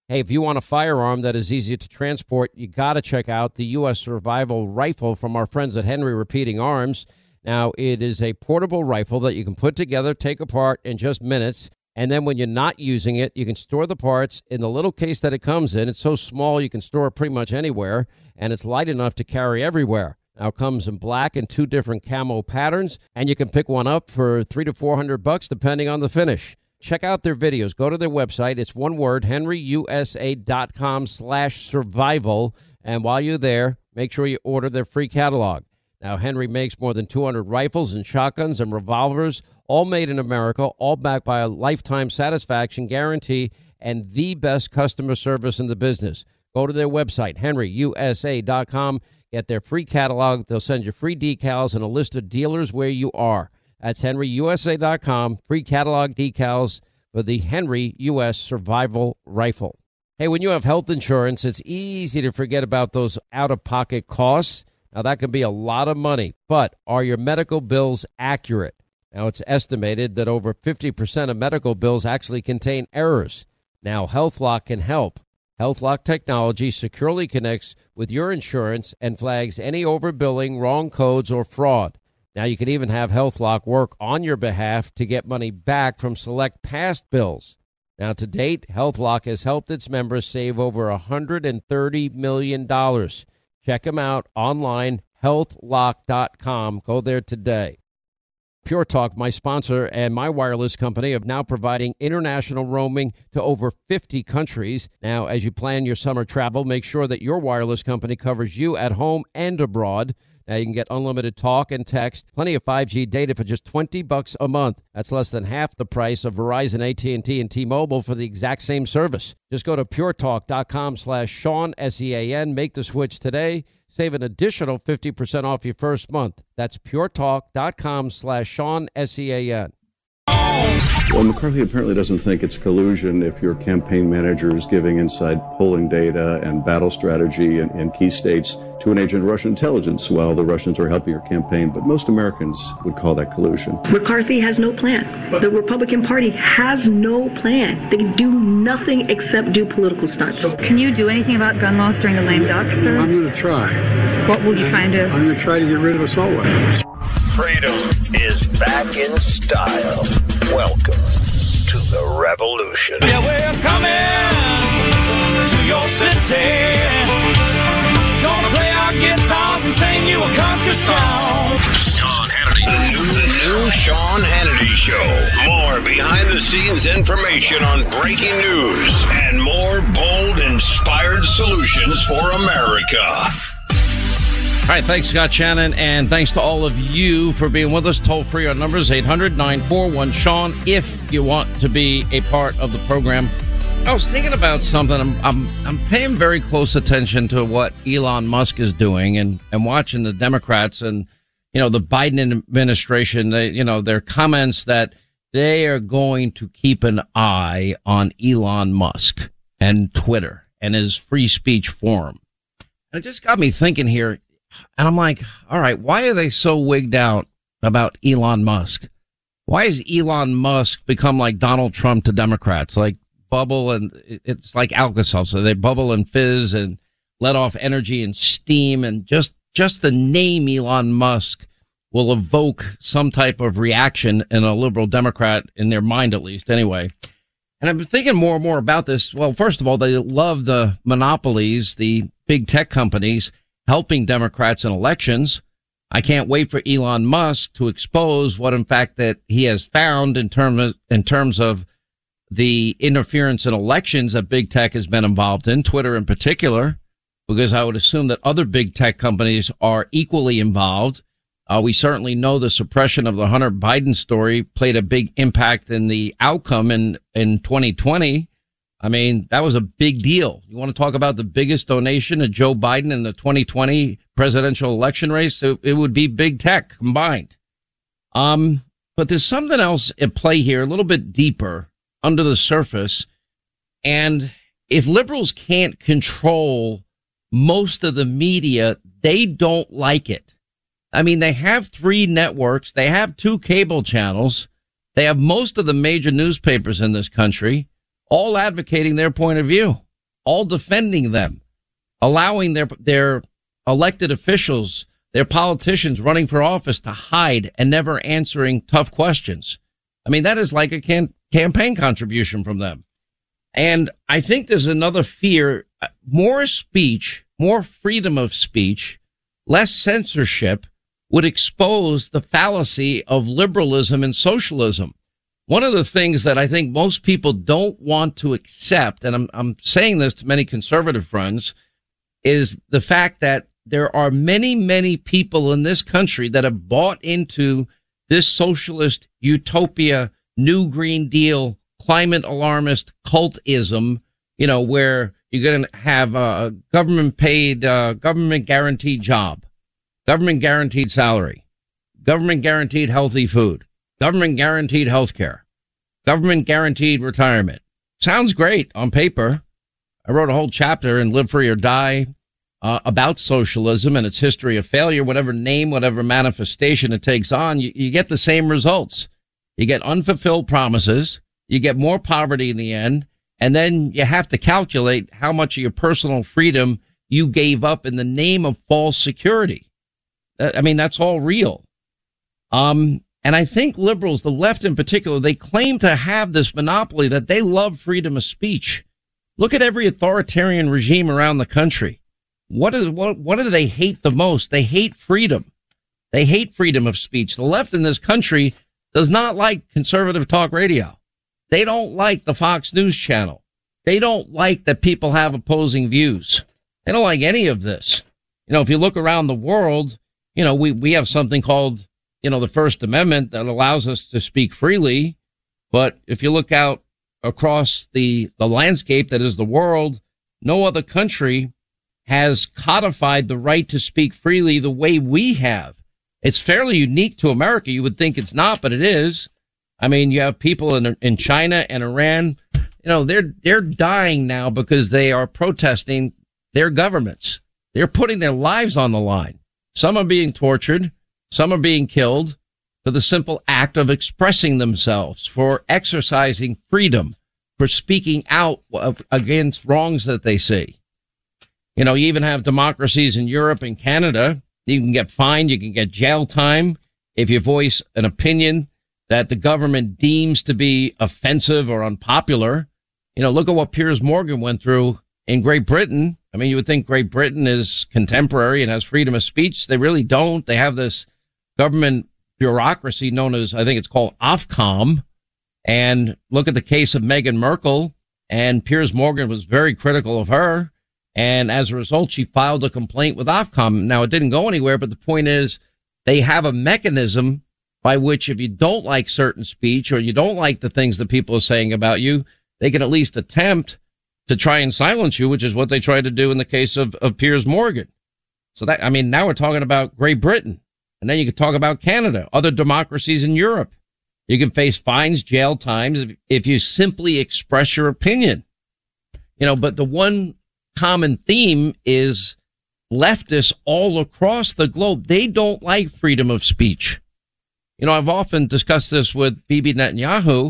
Hey, if you want a firearm that is easy to transport, you got to check out the U.S. Survival Rifle from our friends at Henry Repeating Arms. Now, it is a portable rifle that you can put together, take apart in just minutes. And then when you're not using it, you can store the parts in the little case that it comes in. It's so small you can store it pretty much anywhere, and it's light enough to carry everywhere. Now, it comes in black and 2 different camo patterns, and you can pick one up for $300 to $400 depending on the finish. Check out their videos. Go to their website. It's one word, henryusa.com/survival. And while you're there, make sure you order their free catalog. Now, Henry makes more than 200 rifles and shotguns and revolvers, all made in America, all backed by a lifetime satisfaction guarantee and the best customer service in the business. Go to their website, henryusa.com. Get their free catalog. They'll send you free decals and a list of dealers where you are. That's henryusa.com. Free catalog decals for the Henry U.S. Survival Rifle. Hey, when you have health insurance, it's easy to forget about those out-of-pocket costs. Now, that can be a lot of money, but are your medical bills accurate? Now, it's estimated that over 50% of medical bills actually contain errors. Now, HealthLock can help. HealthLock technology securely connects with your insurance and flags any overbilling, wrong codes, or fraud. Now, you can even have HealthLock work on your behalf to get money back from select past bills. Now, to date, HealthLock has helped its members save over $130 million. Check them out online, healthlock.com. Go there today. Pure Talk, my sponsor and my wireless company, are now providing international roaming to over 50 countries. Now, as you plan your summer travel, make sure that your wireless company covers you at home and abroad. Now, you can get unlimited talk and text, plenty of 5G data for just $20 a month. That's less than half the price of Verizon, AT&T, and T-Mobile for the exact same service. Just go to puretalk.com/Sean, S-E-A-N. Make the switch today. Save an additional 50% off your first month. That's puretalk.com/Sean, S-E-A-N. Well, McCarthy apparently doesn't think it's collusion if your campaign manager is giving inside polling data and battle strategy in key states to an agent of Russian intelligence while the Russians are helping your campaign. But most Americans would call that collusion. McCarthy has no plan. The Republican Party has no plan. They do nothing except do political stunts. Can you do anything about gun laws during the lame duck service? I'm going to try. What will you try and do? I'm going to try to get rid of assault weapons. Freedom is back in style. Welcome to the revolution. Yeah, we're coming to your city. Gonna play our guitars and sing you a country song. Sean Hannity. The new Sean Hannity Show. More behind-the-scenes information on breaking news and more bold, inspired solutions for America. All right, thanks, Scott Shannon, and thanks to all of you for being with us. Toll free on numbers 800-941-SEAN if you want to be a part of the program. I was thinking about something. I'm paying very close attention to what Elon Musk is doing and watching the Democrats and, you know, the Biden administration, their comments that they are going to keep an eye on Elon Musk and Twitter and his free speech forum. And it just got me thinking here. And I'm like, all right, why are they so wigged out about Elon Musk? Why has Elon Musk become like Donald Trump to Democrats, like bubble and it's like Alka-Seltzer. They bubble and fizz and let off energy and steam. And just the name Elon Musk will evoke some type of reaction in a liberal Democrat, in their mind at least anyway. And I've been thinking more and more about this. Well, first of all, they love the monopolies, the big tech companies helping Democrats in elections. I can't wait for Elon Musk to expose what, in fact, that he has found in terms of the interference in elections that big tech has been involved in, Twitter in particular, because I would assume that other big tech companies are equally involved. We certainly know the suppression of the Hunter Biden story played a big impact in the outcome in 2020. I mean, that was a big deal. You want to talk about the biggest donation to Joe Biden in the 2020 presidential election race? It would be big tech combined. But there's something else at play here, a little bit deeper under the surface. And if liberals can't control most of the media, they don't like it. I mean, they have 3 networks. They have 2 cable channels. They have most of the major newspapers in this country, all advocating their point of view. all defending them, allowing their elected officials, their politicians running for office to hide and never answering tough questions. I mean, that is like a campaign contribution from them. And I think there's another fear, more speech, more freedom of speech, less censorship would expose the fallacy of liberalism and socialism. One of the things that I think most people don't want to accept, and I'm saying this to many conservative friends, is the fact that there are many, many people in this country that have bought into this socialist utopia, new Green Deal, climate alarmist cultism, where you're going to have a government paid, government guaranteed job, government guaranteed salary, government guaranteed healthy food, government guaranteed health care, government guaranteed retirement. Sounds great on paper. I wrote a whole chapter in Live Free or Die about socialism and its history of failure. Whatever name, whatever manifestation it takes on, you get the same results. You get unfulfilled promises. You get more poverty in the end. And then you have to calculate how much of your personal freedom you gave up in the name of false security. I mean, that's all real. And I think liberals, the left in particular, they claim to have this monopoly that they love freedom of speech. Look at every authoritarian regime around the country. What do they hate the most? They hate freedom. They hate freedom of speech. The left in this country does not like conservative talk radio. They don't like the Fox News channel. They don't like that people have opposing views. They don't like any of this. If you look around the world, we have something called, the First Amendment that allows us to speak freely. But if you look out across the landscape that is the world, no other country has codified the right to speak freely the way we have. It's fairly unique to America. You would think it's not, but it is. I mean, you have people in China and Iran, they're dying now because they are protesting their governments. They're putting their lives on the line. Some are being tortured. Some are being killed for the simple act of expressing themselves, for exercising freedom, for speaking out against wrongs that they see. You even have democracies in Europe and Canada. You can get fined. You can get jail time if you voice an opinion that the government deems to be offensive or unpopular. Look at what Piers Morgan went through in Great Britain. I mean, you would think Great Britain is contemporary and has freedom of speech. They really don't. They have this government bureaucracy known as, I think it's called Ofcom. And look at the case of Meghan Merkel. And Piers Morgan was very critical of her. And as a result, she filed a complaint with Ofcom. Now, it didn't go anywhere, but the point is they have a mechanism by which if you don't like certain speech or you don't like the things that people are saying about you, they can at least attempt to try and silence you, which is what they tried to do in the case of Piers Morgan. So now we're talking about Great Britain. And then you could talk about Canada, other democracies in Europe. You can face fines, jail times if you simply express your opinion. But the one common theme is leftists all across the globe. They don't like freedom of speech. I've often discussed this with Bibi Netanyahu,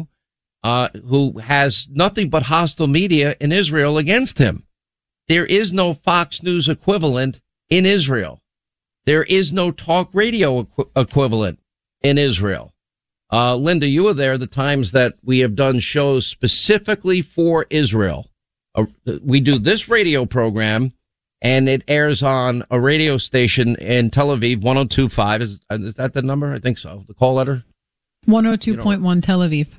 who has nothing but hostile media in Israel against him. There is no Fox News equivalent in Israel. There is no talk radio equivalent in Israel. Linda, you were there the times that we have done shows specifically for Israel. We do this radio program, and it airs on a radio station in Tel Aviv, 102.5. Is that the number? I think so. The call letter? 102.1 Tel Aviv.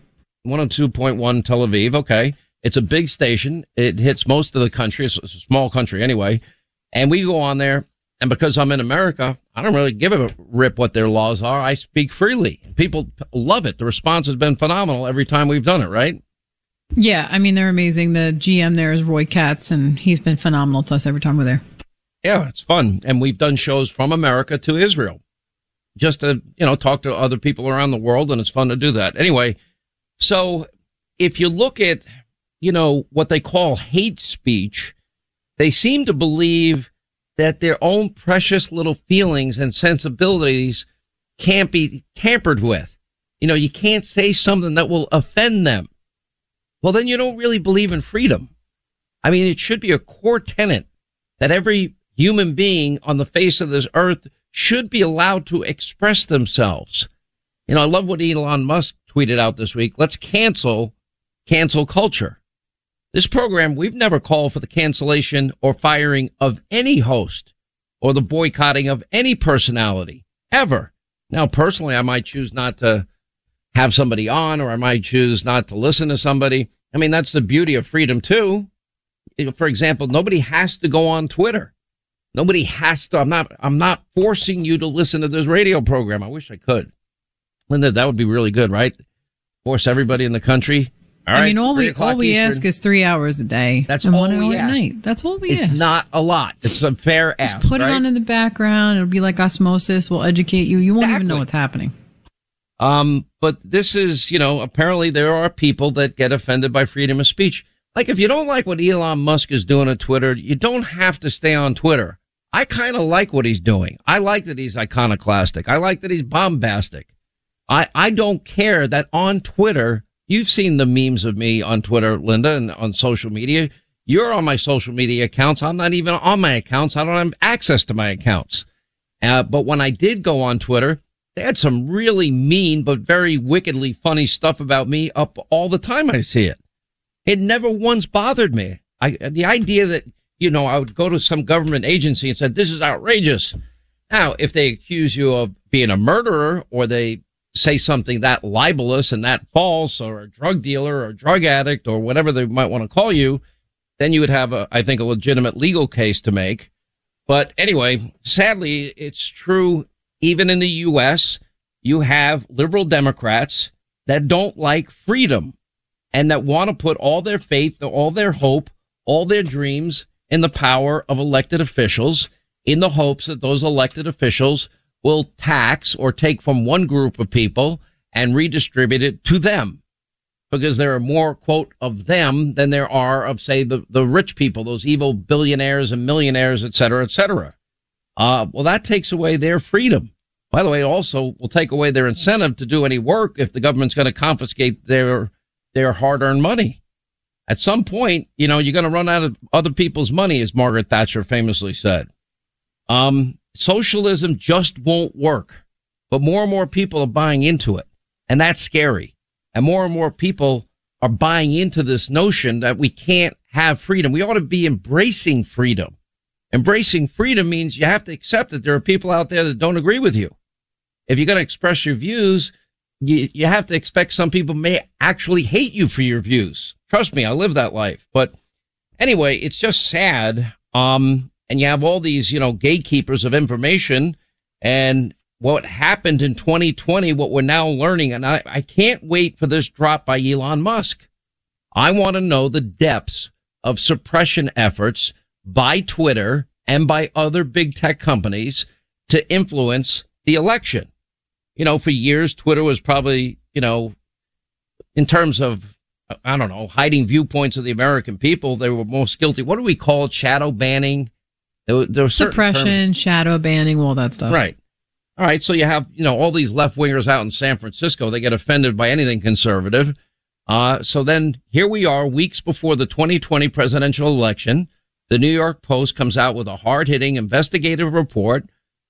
102.1 Tel Aviv. Okay. It's a big station. It hits most of the country. It's a small country anyway. And we go on there, and because I'm in America, I don't really give a rip what their laws are. I speak freely. People love it. The response has been phenomenal every time we've done it, right? Yeah, I mean, they're amazing. The GM there is Roy Katz, and he's been phenomenal to us every time we're there. Yeah, it's fun. And we've done shows from America to Israel just to, talk to other people around the world, and it's fun to do that. Anyway, so if you look at, what they call hate speech, they seem to believe that their own precious little feelings and sensibilities can't be tampered with. You can't say something that will offend them. Well, then you don't really believe in freedom. I mean, it should be a core tenet that every human being on the face of this earth should be allowed to express themselves. You know, I love what Elon Musk tweeted out this week. Let's cancel culture. This program, we've never called for the cancellation or firing of any host or the boycotting of any personality, ever. Now, personally, I might choose not to have somebody on, or I might choose not to listen to somebody. I mean, that's the beauty of freedom, too. For example, nobody has to go on Twitter. Nobody has to. I'm not forcing you to listen to this radio program. I wish I could. Linda, that would be really good, right? Force everybody in the country. All right, I mean, all we ask is 3 hours a day. That's and all 1 hour we at ask. night. That's all we ask. It's not a lot. It's a fair ask. Just put it on in the background. It'll be like osmosis. We'll educate you. You won't even know what's happening. But this is, you know, apparently there are people that get offended by freedom of speech. Like, if you don't like what Elon Musk is doing on Twitter, you don't have to stay on Twitter. I kind of like what he's doing. I like that he's iconoclastic. I like that he's bombastic. I don't care that on Twitter, you've seen the memes of me on Twitter, Linda, and on social media. You're on my social media accounts. I'm not even on my accounts. I don't have access to my accounts. But when I did go on Twitter, they had some really mean but very wickedly funny stuff about me up all the time. I see it. It never once bothered me. The idea that, you know, I would go to some government agency and say, this is outrageous. Now, if they accuse you of being a murderer, or they say something that libelous and that false, or a drug dealer or a drug addict or whatever they might want to call you, then you would have, I think, a legitimate legal case to make. But anyway, sadly, it's true. Even in the U.S., you have liberal Democrats that don't like freedom and that want to put all their faith, all their hope, all their dreams in the power of elected officials, in the hopes that those elected officials will tax or take from one group of people and redistribute it to them, because there are more, quote, of them than there are of, say, the rich people, those evil billionaires and millionaires, et cetera, et cetera. Well, that takes away their freedom. By the way, it also will take away their incentive to do any work if the government's going to confiscate their hard-earned money. At some point, you know, you're going to run out of other people's money, as Margaret Thatcher famously said. Socialism just won't work, but more and more people are buying into it, and that's scary. And more people are buying into this notion that we can't have freedom. We ought to be embracing freedom. Embracing freedom means you have to accept that there are people out there that don't agree with you. If you're going to express your views, you have to expect some people may actually hate you for your views. Trust me, I live that life. But anyway, it's just sad. And you have all these, you know, gatekeepers of information, and what happened in 2020, what we're now learning. And I can't wait for this drop by Elon Musk. I want to know the depths of suppression efforts by Twitter and by other big tech companies to influence the election. You know, for years, Twitter was probably, you know, in terms of, I don't know, hiding viewpoints of the American people, they were most guilty. What do we call it? Shadow banning? There was suppression, shadow banning, all that stuff. Right. All right. So you have, you know, all these left wingers out in San Francisco. They get offended by anything conservative. So then here we are, weeks before the 2020 presidential election. The New York Post comes out with a hard-hitting investigative report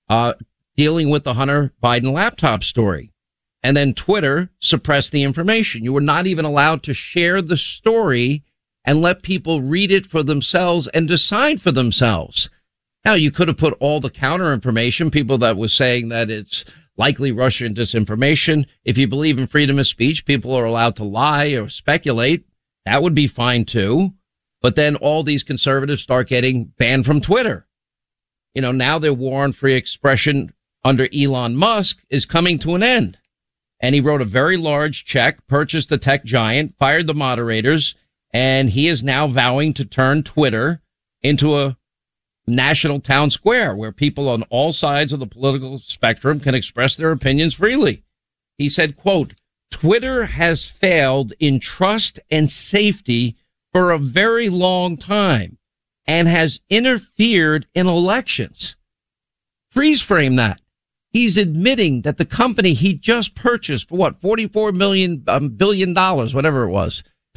dealing with the Hunter Biden laptop story. And then Twitter suppressed the information. You were not even allowed to share the story and let people read it for themselves and decide for themselves. Now, you could have put all the counter information, people that was saying that it's likely Russian disinformation. If you believe in freedom of speech, people are allowed to lie or speculate. That would be fine, too. But then all these conservatives start getting banned from Twitter. You know, now their war on free expression under Elon Musk is coming to an end. And he wrote a very large check, purchased the tech giant, fired the moderators, and he is now vowing to turn Twitter into a national town square where people on all sides of the political spectrum can express their opinions freely. He said, quote, Twitter has failed in trust and safety for a very long time and has interfered in elections. Freeze frame that. He's admitting that the company he just purchased for what, $44 billion, whatever it was.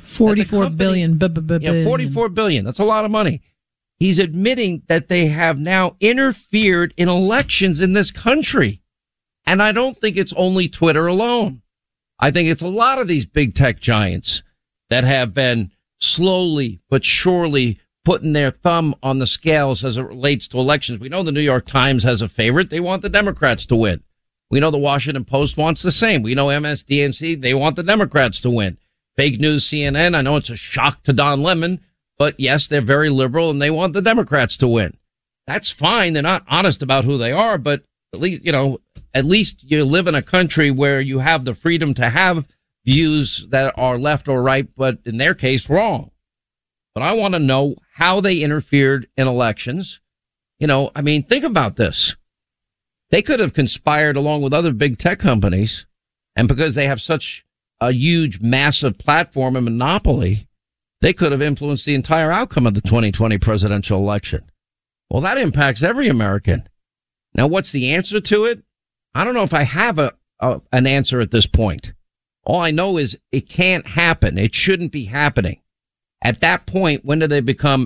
44 billion. Yeah, 44 billion. That's a lot of money. He's admitting that they have now interfered in elections in this country. And I don't think it's only Twitter alone. I think it's a lot of these big tech giants that have been slowly but surely putting their thumb on the scales as it relates to elections. We know the New York Times has a favorite. They want the Democrats to win. We know the Washington Post wants the same. We know MSDNC, they want the Democrats to win. Fake news CNN, I know it's a shock to Don Lemon, but yes, they're very liberal and they want the Democrats to win. That's fine. They're not honest about who they are, but at least you live in a country where you have the freedom to have views that are left or right, but in their case, wrong. But I want to know how they interfered in elections. Think about this. They could have conspired along with other big tech companies, and because they have such a huge, massive platform and monopoly, they could have influenced the entire outcome of the 2020 presidential election. Well, that impacts every American. Now, what's the answer to it? I don't know if I have an answer at this point. All I know is it can't happen. It shouldn't be happening. At that point, when does that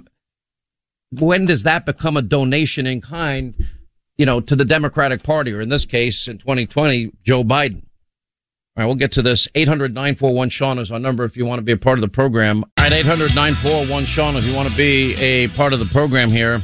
become a donation in kind, to the Democratic Party, or in this case, in 2020, Joe Biden? All right, we'll get to this. 800-941-SEAN is our number if you want to be a part of the program. All right, 800-941-SEAN if you want to be a part of the program here.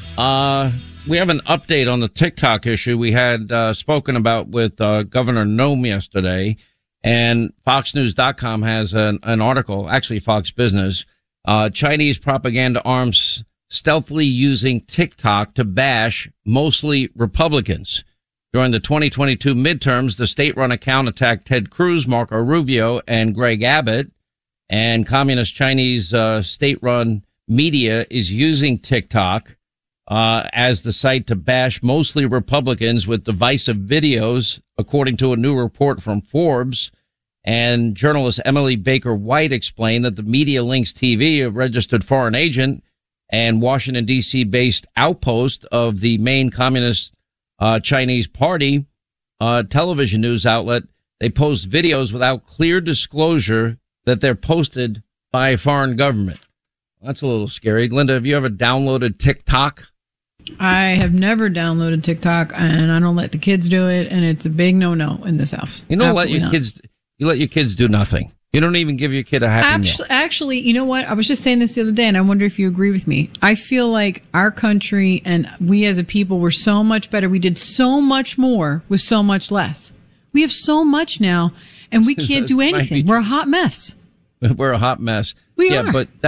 We have an update on the TikTok issue we had spoken about with Governor Noem yesterday, and FoxNews.com has an article, actually Fox Business, Chinese propaganda arms stealthily using TikTok to bash mostly Republicans. During the 2022 midterms, the state-run account attacked Ted Cruz, Marco Rubio, and Greg Abbott, and communist Chinese state-run media is using TikTok as the site to bash mostly Republicans with divisive videos, according to a new report from Forbes. And journalist Emily Baker White explained that the Media Links TV, a registered foreign agent and Washington, D.C. based outpost of the main communist Chinese party television news outlet, they post videos without clear disclosure that they're posted by a foreign government. That's a little scary. Linda, have you ever downloaded TikTok? I have never downloaded TikTok, and I don't let the kids do it, and it's a big no-no in this house. You don't let your kids. You let your kids do nothing. You don't even give your kid a happy meal. Actually, you know what? I was just saying this the other day, and I wonder if you agree with me. I feel like our country and we as a people were so much better. We did so much more with so much less. We have so much now, and we can't do anything. We're a hot mess. We're a hot mess. We are.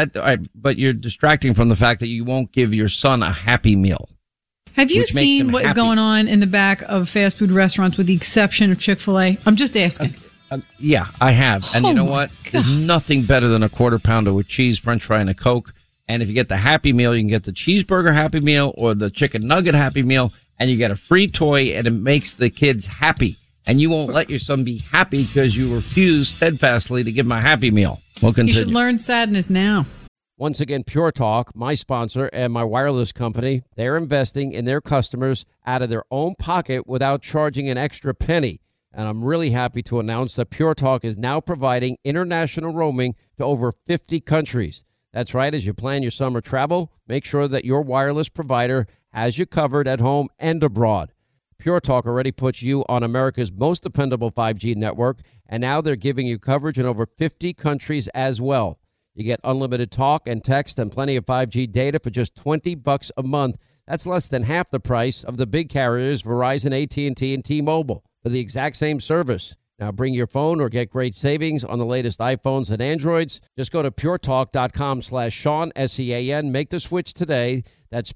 But you're distracting from the fact that you won't give your son a happy meal. Have you seen what is going on in the back of fast food restaurants, with the exception of Chick-fil-A? I'm just asking. Yeah, I have. And you know what? There's nothing better than a quarter pounder with cheese, French fry, and a Coke. And if you get the Happy Meal, you can get the cheeseburger Happy Meal or the chicken nugget Happy Meal, and you get a free toy, and it makes the kids happy. And you won't let your son be happy because you refuse steadfastly to give him a Happy Meal. We'll continue. You should learn sadness now. Once again, Pure Talk, my sponsor and my wireless company, they're investing in their customers out of their own pocket without charging an extra penny. And I'm really happy to announce that Pure Talk is now providing international roaming to over 50 countries. That's right. As you plan your summer travel, make sure that your wireless provider has you covered at home and abroad. Pure Talk already puts you on America's most dependable 5G network, and now they're giving you coverage in over 50 countries as well. You get unlimited talk and text and plenty of 5G data for just $20 a month. That's less than half the price of the big carriers, Verizon, AT&T, and T-Mobile, for the exact same service. Now bring your phone or get great savings on the latest iPhones and Androids. Just go to puretalk.com/Sean, S-E-A-N. Make the switch today. That's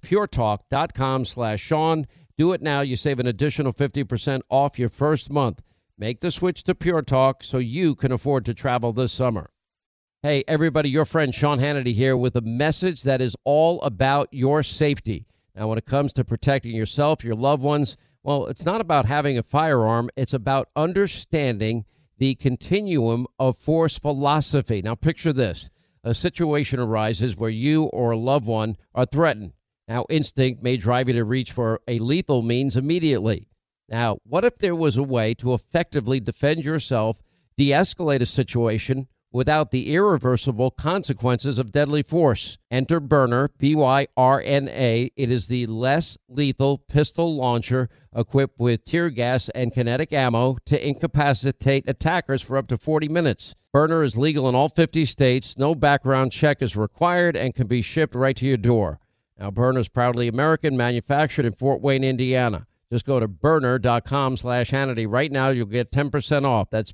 puretalk.com/Sean. Do it now. You save an additional 50% off your first month. Make the switch to Pure Talk so you can afford to travel this summer. Hey, everybody, your friend Sean Hannity here with a message that is all about your safety. Now, when it comes to protecting yourself, your loved ones, well, it's not about having a firearm. It's about understanding the continuum of force philosophy. Now, picture this. A situation arises where you or a loved one are threatened. Now, instinct may drive you to reach for a lethal means immediately. Now, what if there was a way to effectively defend yourself, de-escalate a situation without the irreversible consequences of deadly force. Enter Byrna, B-Y-R-N-A. It is the less lethal pistol launcher equipped with tear gas and kinetic ammo to incapacitate attackers for up to 40 minutes. Byrna is legal in all 50 states. No background check is required and can be shipped right to your door. Now, Byrna is proudly American, manufactured in Fort Wayne, Indiana. Just go to Byrna.com/Hannity. Right now, you'll get 10% off. That's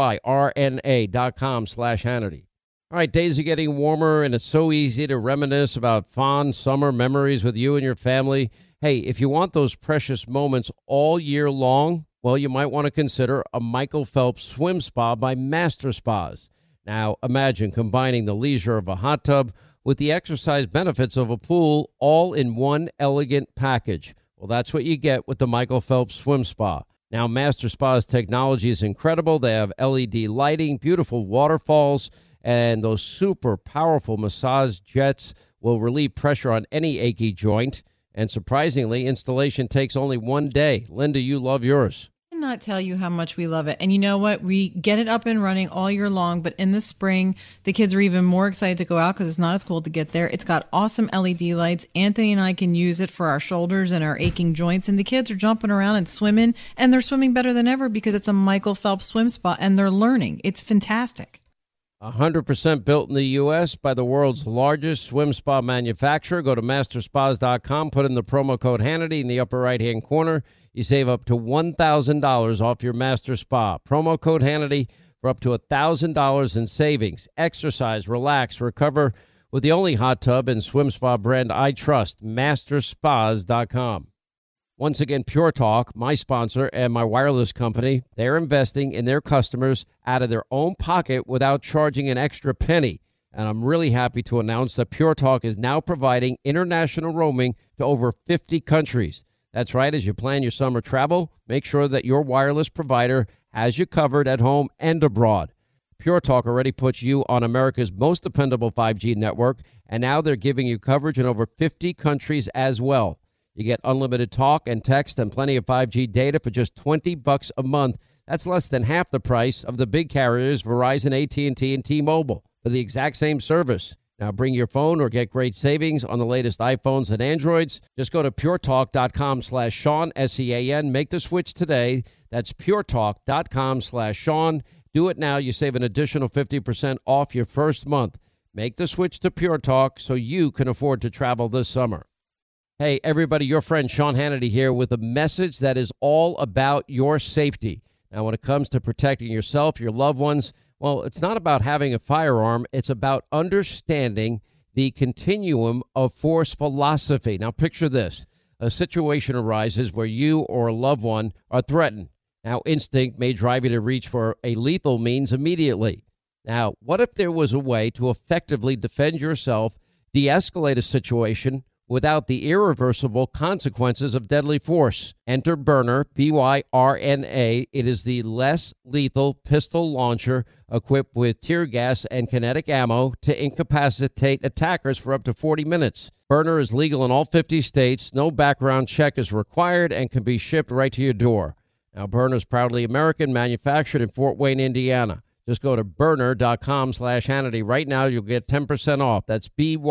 BYRNA.com/Hannity. All right, days are getting warmer, and it's so easy to reminisce about fond summer memories with you and your family. Hey, if you want those precious moments all year long, well, you might want to consider a Michael Phelps swim spa by Master Spas. Now, imagine combining the leisure of a hot tub with the exercise benefits of a pool, all in one elegant package. Well, that's what you get with the Michael Phelps Swim Spa. Now, Master Spa's technology is incredible. They have LED lighting, beautiful waterfalls, and those super powerful massage jets will relieve pressure on any achy joint. And surprisingly, installation takes only 1 day. Linda, you love yours. I cannot tell you how much we love it. And you know what? We get it up and running all year long, but in the spring, the kids are even more excited to go out because it's not as cold to get there. It's got awesome LED lights. Anthony and I can use it for our shoulders and our aching joints, and the kids are jumping around and swimming, and they're swimming better than ever because it's a Michael Phelps swim spa, and they're learning. It's fantastic. 100% built in the U.S. by the world's largest swim spa manufacturer. Go to masterspas.com, put in the promo code Hannity in the upper right-hand corner. You save up to $1,000 off your Master Spa. Promo code Hannity for up to $1,000 in savings. Exercise, relax, recover with the only hot tub and swim spa brand I trust, masterspas.com. Once again, Pure Talk, my sponsor and my wireless company, they're investing in their customers out of their own pocket without charging an extra penny. And I'm really happy to announce that Pure Talk is now providing international roaming to over 50 countries. That's right. As you plan your summer travel, make sure that your wireless provider has you covered at home and abroad. Pure Talk already puts you on America's most dependable 5G network, and now they're giving you coverage in over 50 countries as well. You get unlimited talk and text and plenty of 5G data for just $20 a month. That's less than half the price of the big carriers Verizon, AT&T, and T-Mobile for the exact same service. Now bring your phone or get great savings on the latest iPhones and Androids. Just go to puretalk.com/Sean, S-E-A-N. Make the switch today. That's puretalk.com/Sean. Do it now. You save an additional 50% off your first month. Make the switch to Pure Talk so you can afford to travel this summer. Hey, everybody, your friend Sean Hannity here with a message that is all about your safety. Now, when it comes to protecting yourself, your loved ones, well, it's not about having a firearm. It's about understanding the continuum of force philosophy. Now, picture this. A situation arises where you or a loved one are threatened. Now, instinct may drive you to reach for a lethal means immediately. Now, what if there was a way to effectively defend yourself, de-escalate a situation without the irreversible consequences of deadly force? Enter Byrna, B-Y-R-N-A. It is the less lethal pistol launcher equipped with tear gas and kinetic ammo to incapacitate attackers for up to 40 minutes. Byrna is legal in all 50 states. No background check is required and can be shipped right to your door. Now, Byrna is proudly American, manufactured in Fort Wayne, Indiana. Just go to Byrna.com/Hannity. Right now, you'll get 10% off. That's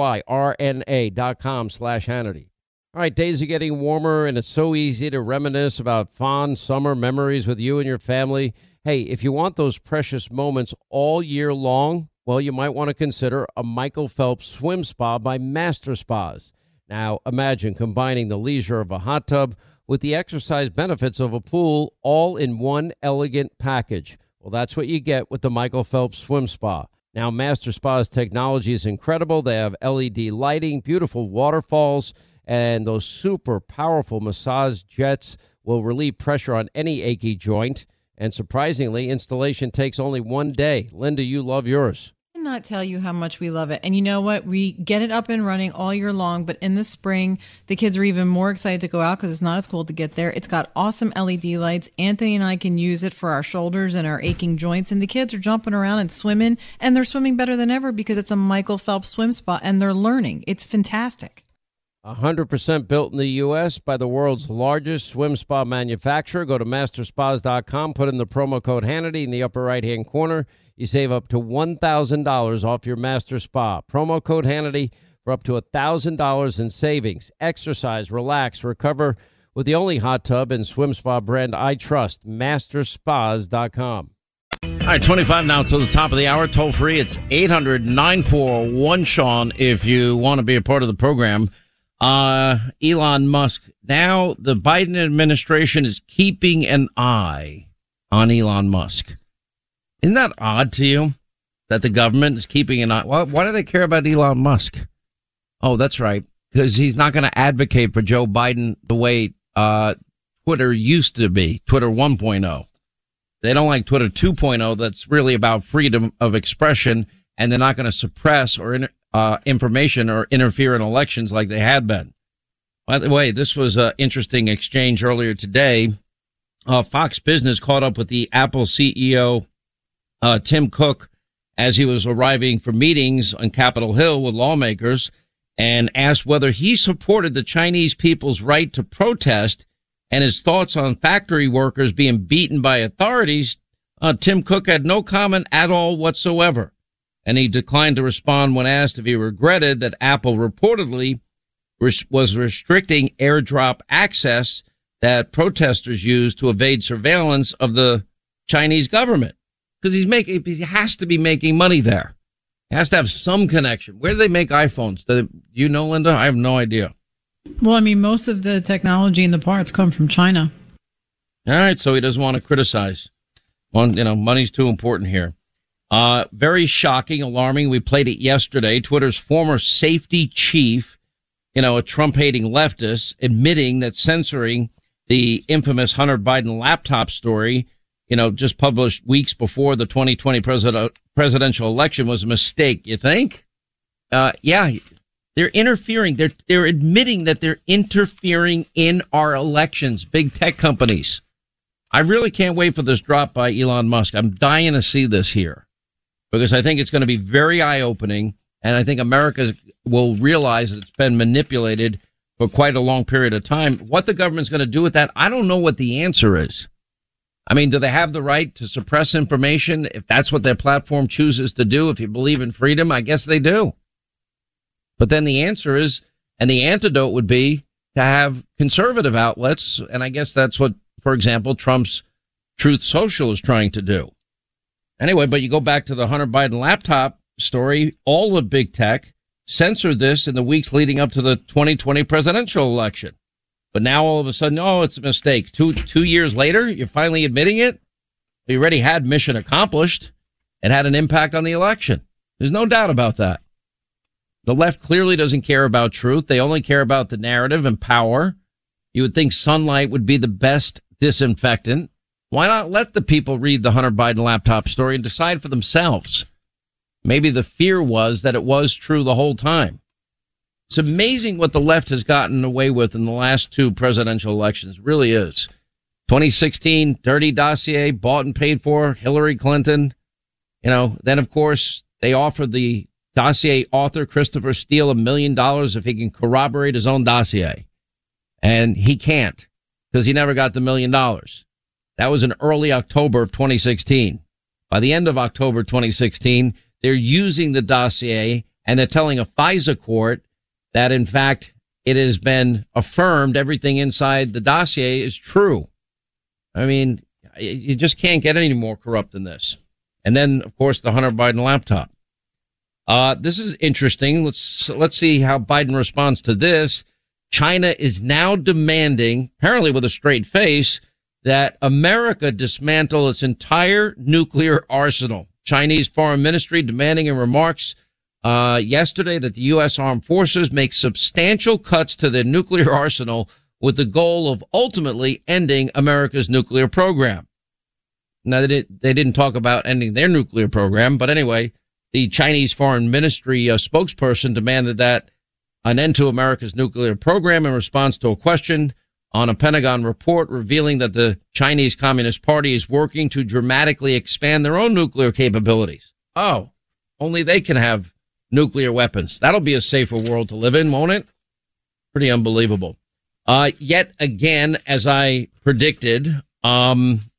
BYRNA.com/Hannity. All right, days are getting warmer, and it's so easy to reminisce about fond summer memories with you and your family. Hey, if you want those precious moments all year long, well, you might want to consider a Michael Phelps swim spa by Master Spas. Now, imagine combining the leisure of a hot tub with the exercise benefits of a pool, all in one elegant package. Well, that's what you get with the Michael Phelps Swim Spa. Now, Master Spa's technology is incredible. They have LED lighting, beautiful waterfalls, and those super powerful massage jets will relieve pressure on any achy joint. And surprisingly, installation takes only 1 day. Linda, you love yours. I cannot tell you how much we love it. And you know what? We get it up and running all year long, but in the spring, the kids are even more excited to go out because it's not as cold to get there. It's got awesome LED lights. Anthony and I can use it for our shoulders and our aching joints, and the kids are jumping around and swimming, and they're swimming better than ever because it's a Michael Phelps swim spa, and they're learning. It's fantastic. 100% built in the U.S. by the world's largest swim spa manufacturer. Go to masterspas.com, put in the promo code Hannity in the upper right-hand corner. you save up to $1,000 off your master spa. Promo code Hannity for up to $1,000 in savings. Exercise, relax, recover with the only hot tub and swim spa brand I trust, masterspas.com. All right, 25 now to the top of the hour. Toll free. It's 800-941-SEAN if you want to be a part of the program. Elon Musk. Now the Biden administration is keeping an eye on Elon Musk. Isn't that odd to you that the government is keeping an eye? Why do they care about Elon Musk? Oh, that's right. Because he's not going to advocate for Joe Biden the way Twitter used to be, Twitter 1.0. They don't like Twitter 2.0. That's really about freedom of expression, and they're not going to suppress or information or interfere in elections like they had been. By the way, this was an interesting exchange earlier today. Fox Business caught up with the Apple CEO, Tim Cook, as he was arriving for meetings on Capitol Hill with lawmakers, and asked whether he supported the Chinese people's right to protest and his thoughts on factory workers being beaten by authorities. Tim Cook had no comment at all whatsoever, and he declined to respond when asked if he regretted that Apple reportedly was restricting airdrop access that protesters used to evade surveillance of the Chinese government. Because he has to be making money there. He has to have some connection. Where do they make iPhones? Do you know, Linda? I have no idea. Well, I mean, most of the technology and the parts come from China. All right, so he doesn't want to criticize. Money's too important here. Very shocking, alarming. We played it yesterday. Twitter's former safety chief, a Trump-hating leftist, admitting that censoring the infamous Hunter Biden laptop story, just published weeks before the 2020 presidential election was a mistake. You think? Yeah. They're interfering. They're admitting that they're interfering in our elections. Big tech companies. I really can't wait for this drop by Elon Musk. I'm dying to see this here because I think it's going to be very eye-opening, and I think America will realize that it's been manipulated for quite a long period of time. What the government's going to do with that, I don't know what the answer is. I mean, do they have the right to suppress information if that's what their platform chooses to do? If you believe in freedom, I guess they do. But then the answer is, and the antidote would be to have conservative outlets. And I guess that's what, for example, Trump's Truth Social is trying to do. Anyway, but you go back to the Hunter Biden laptop story, all of big tech censored this in the weeks leading up to the 2020 presidential election. But now all of a sudden, it's a mistake. Two years later, you're finally admitting it. We already had mission accomplished. It had an impact on the election. There's no doubt about that. The left clearly doesn't care about truth. They only care about the narrative and power. You would think sunlight would be the best disinfectant. Why not let the people read the Hunter Biden laptop story and decide for themselves? Maybe the fear was that it was true the whole time. It's amazing what the left has gotten away with in the last two presidential elections. It really is. 2016, dirty dossier, bought and paid for, Hillary Clinton. Then, of course, they offered the dossier author, Christopher Steele, $1 million if he can corroborate his own dossier. And he can't, because he never got the $1 million. That was in early October of 2016. By the end of October 2016, they're using the dossier, and they're telling a FISA court that, in fact, it has been affirmed everything inside the dossier is true. I mean, you just can't get any more corrupt than this. And then, of course, the Hunter Biden laptop. This is interesting. Let's see how Biden responds to this. China is now demanding, apparently with a straight face, that America dismantle its entire nuclear arsenal. Chinese Foreign Ministry demanding in remarks yesterday that the U.S. Armed Forces make substantial cuts to their nuclear arsenal with the goal of ultimately ending America's nuclear program. Now, they didn't talk about ending their nuclear program, but anyway, the Chinese Foreign Ministry spokesperson demanded that an end to America's nuclear program in response to a question on a Pentagon report revealing that the Chinese Communist Party is working to dramatically expand their own nuclear capabilities. Oh, only they can have nuclear weapons. That'll be a safer world to live in, won't it? Pretty unbelievable. Yet again, as I predicted,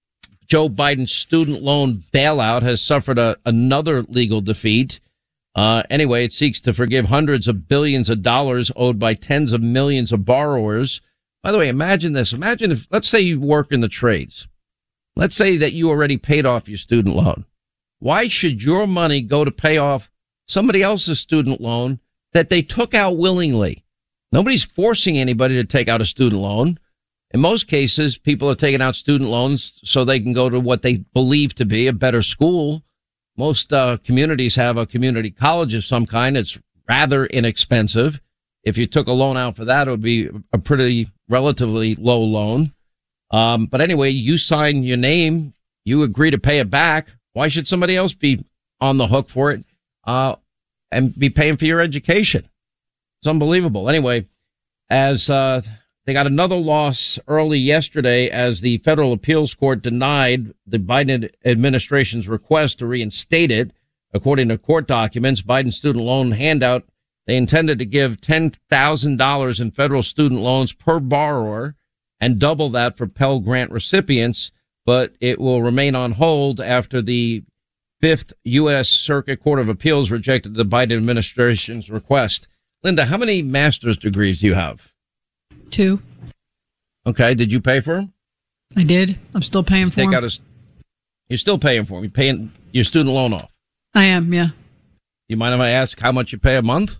Joe Biden's student loan bailout has suffered another legal defeat. Anyway, it seeks to forgive hundreds of billions of dollars owed by tens of millions of borrowers. By the way, imagine this. Imagine if, let's say you work in the trades. Let's say that you already paid off your student loan. Why should your money go to pay off somebody else's student loan that they took out willingly? Nobody's forcing anybody to take out a student loan. In most cases, people are taking out student loans so they can go to what they believe to be a better school. Most communities have a community college of some kind. It's rather inexpensive. If you took a loan out for that, it would be a pretty relatively low loan. But anyway, you sign your name, you agree to pay it back. Why should somebody else be on the hook for it and be paying for your education? It's unbelievable. Anyway, as they got another loss early yesterday as the federal appeals court denied the Biden administration's request to reinstate it. According to court documents, Biden's student loan handout, they intended to give $10,000 in federal student loans per borrower and double that for Pell Grant recipients, but it will remain on hold after the Fifth U.S. Circuit Court of Appeals rejected the Biden administration's request. Linda, how many master's degrees do you have? 2. Okay. Did you pay for them? I did. I'm still paying for them. You're still paying for them. You're paying your student loan off. I am, yeah. You mind if I ask how much you pay a month?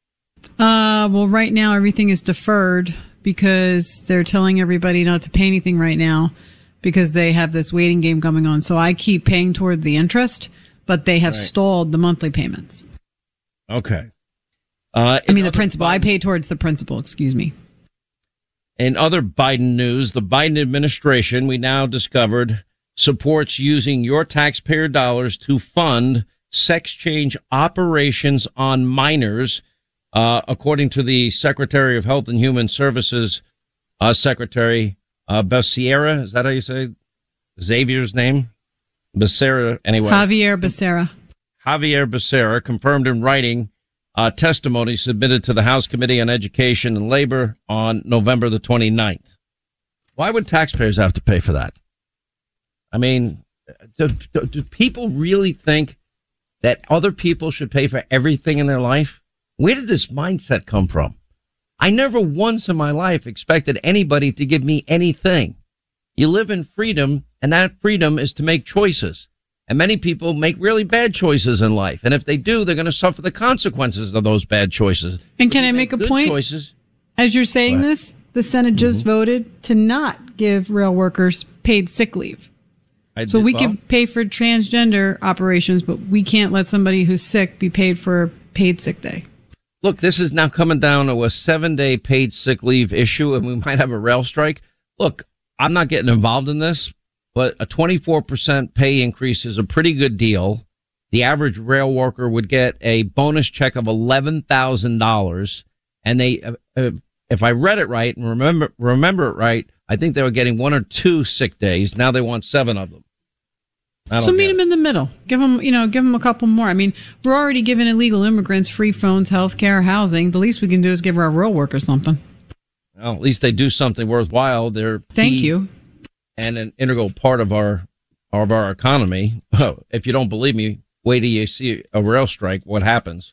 Well, right now everything is deferred because they're telling everybody not to pay anything right now because they have this waiting game going on. So I keep paying towards the interest, but they have stalled the monthly payments. Okay. The principal. I pay towards the principal, excuse me. In other Biden news, the Biden administration, we now discovered, supports using your taxpayer dollars to fund sex change operations on minors. According to the Secretary of Health and Human Services, Secretary Becerra, is that how you say Xavier's name? Becerra, anyway. Javier Becerra. Javier Becerra confirmed in writing testimony submitted to the House Committee on Education and Labor on November the 29th. Why would taxpayers have to pay for that? I mean, do people really think that other people should pay for everything in their life? Where did this mindset come from? I never once in my life expected anybody to give me anything. You live in freedom, and that freedom is to make choices. And many people make really bad choices in life. And if they do, they're going to suffer the consequences of those bad choices. And can I make a point? Choices. As you're saying this, the Senate just voted to not give rail workers paid sick leave. So we can pay for transgender operations, but we can't let somebody who's sick be paid for a paid sick day. Look, this is now coming down to a 7-day paid sick leave issue, and we might have a rail strike. Look, I'm not getting involved in this, but a 24% pay increase is a pretty good deal. The average rail worker would get a bonus check of $11,000. And they, if I read it right and remember it right, I think they were getting 1 or 2 sick days. Now they want 7 of them. So meet them in the middle. Give them a couple more. I mean, we're already giving illegal immigrants free phones, health care, housing. The least we can do is give our rail workers something. Well, at least they do something worthwhile. They're Thank you. And an integral part of our economy. Oh, if you don't believe me, wait till you see a rail strike. What happens?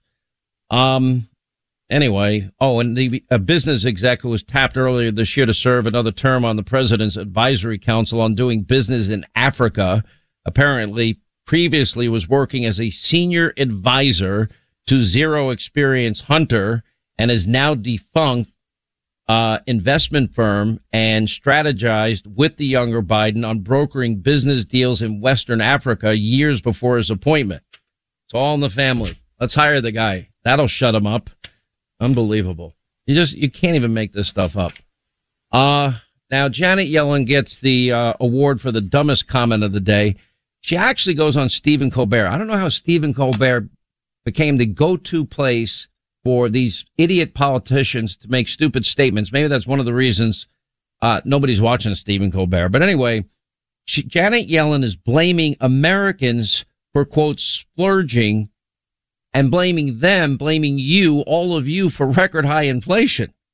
Anyway. Oh, and the business exec who was tapped earlier this year to serve another term on the president's advisory council on doing business in Africa, apparently previously was working as a senior advisor to Zero Experience Hunter and is now defunct investment firm and strategized with the younger Biden on brokering business deals in Western Africa years before his appointment. It's all in the family. Let's hire the guy. That'll shut him up. Unbelievable. You can't even make this stuff up. Now Janet Yellen gets the award for the dumbest comment of the day. She actually goes on Stephen Colbert. I don't know how Stephen Colbert became the go-to place for these idiot politicians to make stupid statements. Maybe that's one of the reasons nobody's watching Stephen Colbert. But anyway, Janet Yellen is blaming Americans for, quote, splurging and blaming you, all of you, for record high inflation. It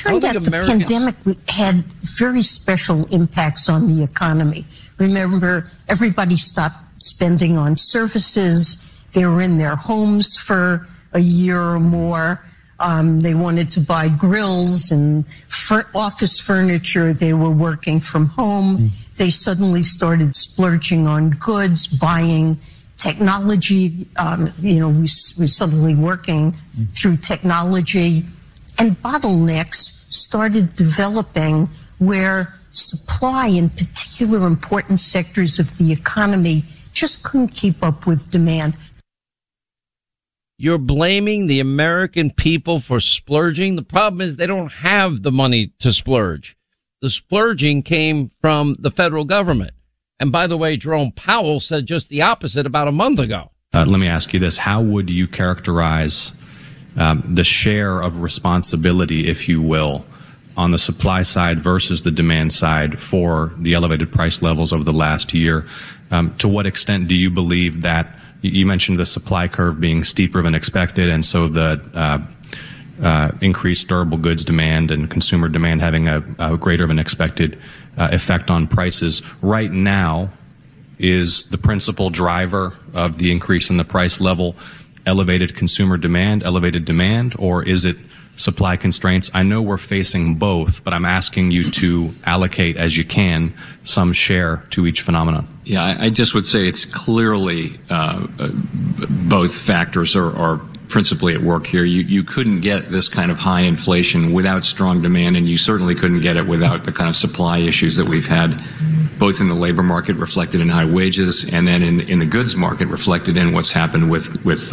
turned out the pandemic had very special impacts on the economy. Remember, everybody stopped spending on services. They were in their homes for a year or more. They wanted to buy grills and office furniture. They were working from home. They suddenly started splurging on goods, buying technology. We suddenly working through technology. And bottlenecks started developing where supply in particular important sectors of the economy just couldn't keep up with demand. You're blaming the American people for splurging. The problem is they don't have the money to splurge. The splurging came from the federal government. And by the way, Jerome Powell said just the opposite about a month ago. Let me ask you this. How would you characterize the share of responsibility, if you will, on the supply side versus the demand side for the elevated price levels over the last year? To what extent do you believe that you mentioned the supply curve being steeper than expected, and so the increased durable goods demand and consumer demand having a greater than expected effect on prices right now is the principal driver of the increase in the price level elevated consumer demand, elevated demand, or is it supply constraints? I know we're facing both, but I'm asking you to allocate as you can some share to each phenomenon. Yeah, I just would say it's clearly both factors are principally at work here. You couldn't get this kind of high inflation without strong demand, and you certainly couldn't get it without the kind of supply issues that we've had, both in the labor market reflected in high wages, and then in the goods market reflected in what's happened with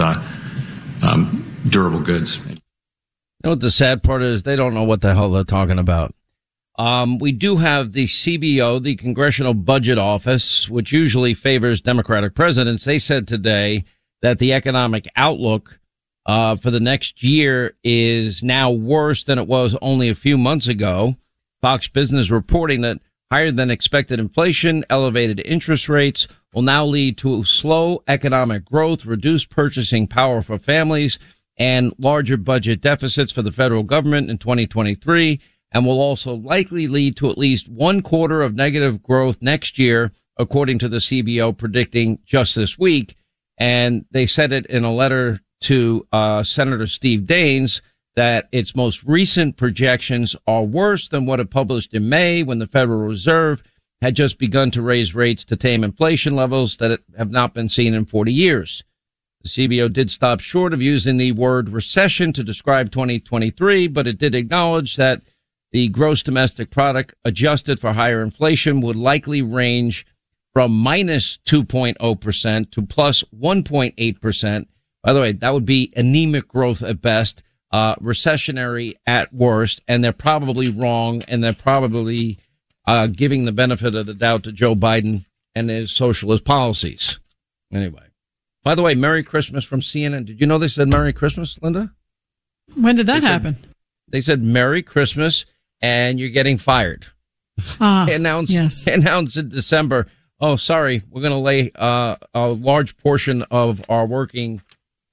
durable goods. You know what the sad part is? They don't know what the hell they're talking about. We do have the CBO, the Congressional Budget Office, which usually favors Democratic presidents. They said today that the economic outlook for the next year is now worse than it was only a few months ago. Fox Business reporting that higher than expected inflation, elevated interest rates will now lead to slow economic growth, reduced purchasing power for families, and larger budget deficits for the federal government in 2023, and will also likely lead to at least 1 quarter of negative growth next year, according to the CBO predicting just this week. And they said it in a letter to Senator Steve Daines that its most recent projections are worse than what it published in May, when the Federal Reserve had just begun to raise rates to tame inflation levels that have not been seen in 40 years. The CBO did stop short of using the word recession to describe 2023, but it did acknowledge that the gross domestic product adjusted for higher inflation would likely range from minus 2.0% to plus 1.8%. By the way, that would be anemic growth at best, recessionary at worst, and they're probably wrong, and they're probably giving the benefit of the doubt to Joe Biden and his socialist policies. Anyway. By the way, Merry Christmas from CNN. Did you know they said Merry Christmas, Linda? When did that happen? They said Merry Christmas and you're getting fired. Announced in December. Oh, sorry. We're going to lay a large portion of our working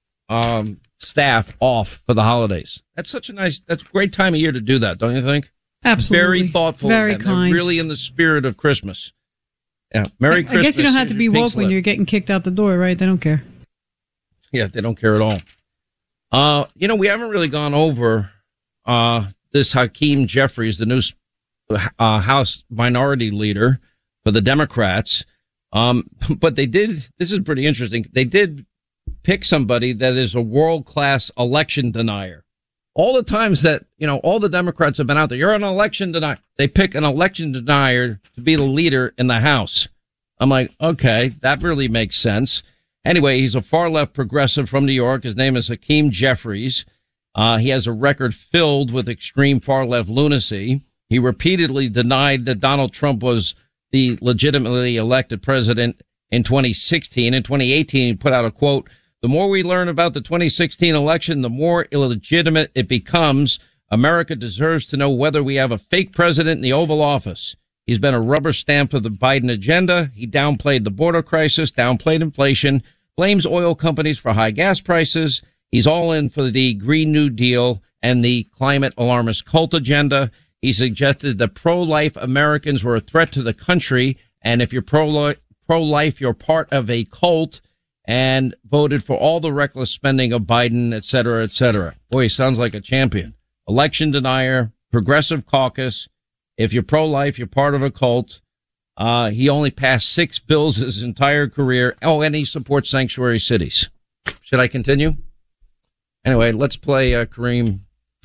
staff off for the holidays. That's a great time of year to do that, don't you think? Absolutely. Very thoughtful. Very kind. They're really in the spirit of Christmas. Yeah, Merry Christmas. I guess you don't have to be woke when you're getting kicked out the door, right? They don't care. Yeah, they don't care at all. We haven't really gone over this Hakeem Jeffries, the new House Minority Leader for the Democrats. But they did, this is pretty interesting, they did pick somebody that is a world-class election denier. All the times that, all the Democrats have been out there, you're an election denier. They pick an election denier to be the leader in the House. I'm like, okay, that really makes sense. Anyway, he's a far-left progressive from New York. His name is Hakeem Jeffries. He has a record filled with extreme far-left lunacy. He repeatedly denied that Donald Trump was the legitimately elected president in 2016. In 2018, he put out a quote, "The more we learn about the 2016 election, the more illegitimate it becomes. America deserves to know whether we have a fake president in the Oval Office." He's been a rubber stamp of the Biden agenda. He downplayed the border crisis, downplayed inflation, blames oil companies for high gas prices. He's all in for the Green New Deal and the climate alarmist cult agenda. He suggested that pro-life Americans were a threat to the country, and if you're pro-life, you're part of a cult, and voted for all the reckless spending of Biden, et cetera, et cetera. Boy, he sounds like a champion. Election denier, progressive caucus. If you're pro-life, you're part of a cult. He only passed 6 bills his entire career. Oh, and he supports sanctuary cities. Should I continue? Anyway, let's play Hakeem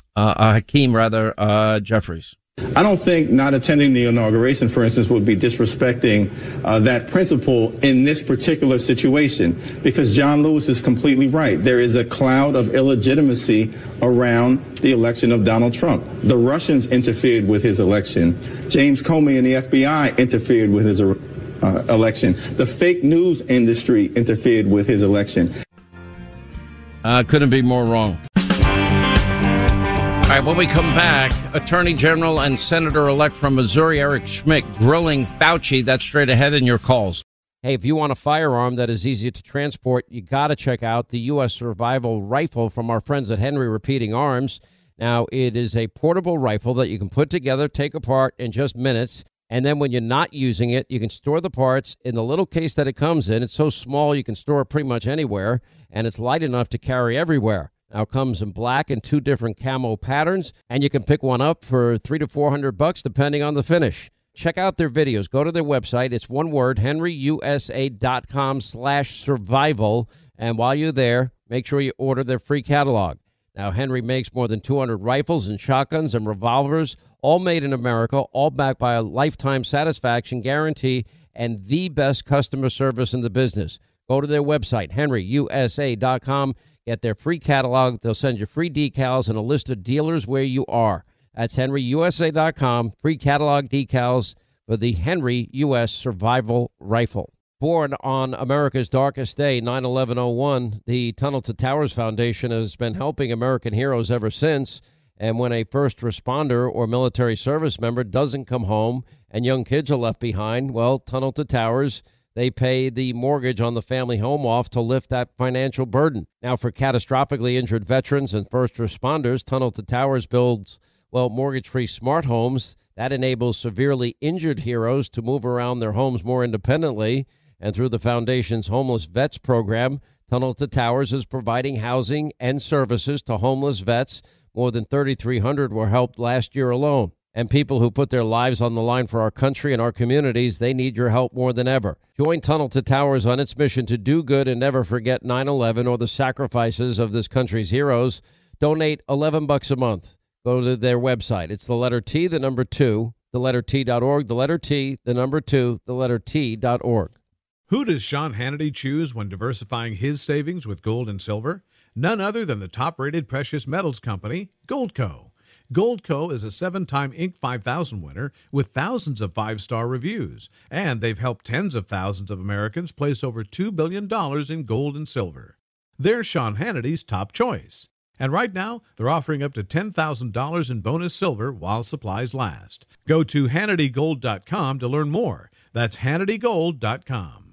Jeffries. I don't think not attending the inauguration, for instance, would be disrespecting that principle in this particular situation, because John Lewis is completely right. There is a cloud of illegitimacy around the election of Donald Trump. The Russians interfered with his election. James Comey and the FBI interfered with his election. The fake news industry interfered with his election. Couldn't be more wrong. All right, when we come back, Attorney General and Senator-elect from Missouri, Eric Schmidt, grilling Fauci. That's straight ahead in your calls. Hey, if you want a firearm that is easy to transport, you got to check out the U.S. Survival Rifle from our friends at Henry Repeating Arms. Now, it is a portable rifle that you can put together, take apart in just minutes. And then when you're not using it, you can store the parts in the little case that it comes in. It's so small you can store it pretty much anywhere, and it's light enough to carry everywhere. Now it comes in black and 2 different camo patterns, and you can pick one up for $300 to $400 depending on the finish. Check out their videos. Go to their website. It's one word, henryusa.com/survival. And while you're there, make sure you order their free catalog. Now, Henry makes more than 200 rifles and shotguns and revolvers, all made in America, all backed by a lifetime satisfaction guarantee and the best customer service in the business. Go to their website, henryusa.com. Get their free catalog. They'll send you free decals and a list of dealers where you are. That's henryusa.com. Free catalog decals for the Henry U.S. Survival Rifle. Born on America's darkest day, 9/11/01, the Tunnel to Towers Foundation has been helping American heroes ever since. And when a first responder or military service member doesn't come home and young kids are left behind, well, Tunnel to Towers, they pay the mortgage on the family home off to lift that financial burden. Now, for catastrophically injured veterans and first responders, Tunnel to Towers builds, well, mortgage-free smart homes. That enables severely injured heroes to move around their homes more independently. And through the foundation's Homeless Vets program, Tunnel to Towers is providing housing and services to homeless vets. More than 3,300 were helped last year alone. And people who put their lives on the line for our country and our communities, they need your help more than ever. Join Tunnel to Towers on its mission to do good and never forget 9/11 or the sacrifices of this country's heroes. Donate $11 a month. Go to their website. It's the letter T, the number 2, the letter T.org, the letter T, the number 2, the letter T.org. Who does Sean Hannity choose when diversifying his savings with gold and silver? None other than the top-rated precious metals company, Goldco. Goldco is a 7-time Inc. 5000 winner with thousands of 5-star reviews, and they've helped tens of thousands of Americans place over $2 billion in gold and silver. They're Sean Hannity's top choice. And right now, they're offering up to $10,000 in bonus silver while supplies last. Go to HannityGold.com to learn more. That's HannityGold.com.